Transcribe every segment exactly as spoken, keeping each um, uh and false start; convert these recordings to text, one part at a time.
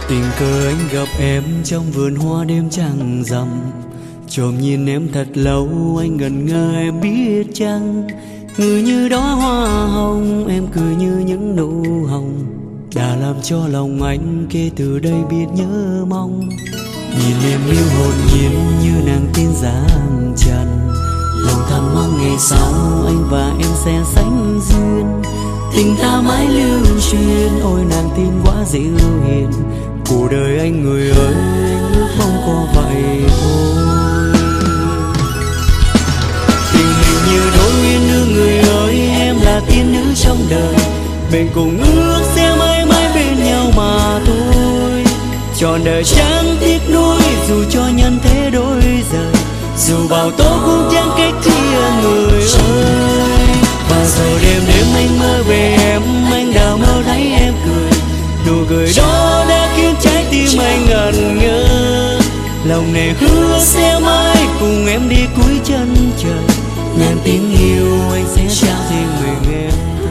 Tình cờ anh gặp em trong vườn hoa đêm trăng rằm, trộm nhìn em thật lâu anh ngẩn ngơ em biết chăng. Người như đóa hoa hồng, em cười như những nụ hồng, đã làm cho lòng anh kể từ đây biết nhớ mong. Nhìn em yêu hồn nhiên như nàng tiên dáng trần, lòng thầm mong ngày sau anh và em sẽ sánh duyên. Tình ta mãi lưu truyền, ôi nàng tin quá dịu hiền. Cuộc đời anh người ơi, anh ước mong có vậy thôi. Tình hình như đôi uyên ương người ơi, em là tiên nữ trong đời, mình cùng ước sẽ mãi mãi bên nhau mà thôi. Trọn đời chẳng tiếc nuối, dù cho nhân thế đôi rời, dù bao tố cũng chẳng cách chia người ơi. Và rồi đêm đêm anh mơ về em, anh đã mơ thấy em cười, nụ cười đó đã khiến trái tim anh ngẩn ngơ. Lòng này hứa sẽ mãi cùng em đi cuối chân trời, ngàn tiếng yêu anh sẽ trao riêng mình em.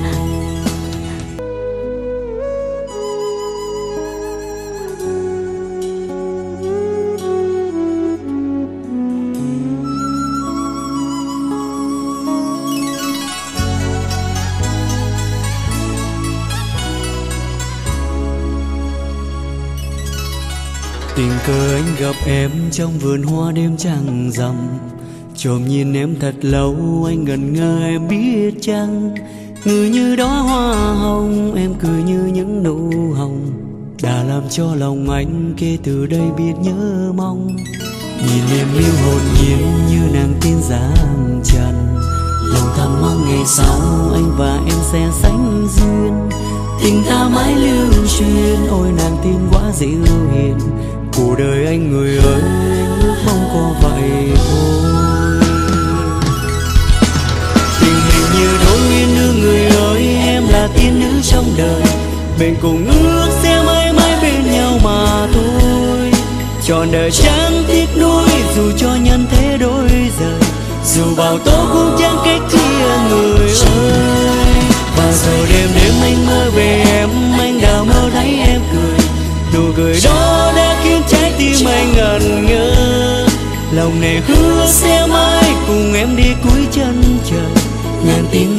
Tình cờ anh gặp em trong vườn hoa đêm trăng rằm, trộm nhìn em thật lâu anh ngẩn ngơ em biết chăng. Người như đóa hoa hồng, em cười như những nụ hồng, đã làm cho lòng anh kể từ đây biết nhớ mong. Nhìn em yêu hồn nhiên như nàng tiên dáng trần, lòng thầm mong ngày sau anh và em sẽ sánh duyên. Tình ta mãi lưu truyền, ôi nàng tin quá dịu hiền. Cuộc đời anh người ơi, anh ước mong có vậy thôi. Tình hình như đôi uyên ương người ơi, em là tiên nữ trong đời, mình cùng ước sẽ mãi mãi bên nhau mà thôi. Trọn đời chẳng tiếc nuối, dù cho nhân thế đôi rời, dù bao tố cũng chẳng cách chia người ơi. Và rồi đêm đêm anh mơ về em, anh đã mơ thấy em cười, nụ cười đó đã khiến trái tim anh ngẩn ngơ. Lòng này hứa sẽ mãi cùng em đi cuối chân trời, ngàn tiếng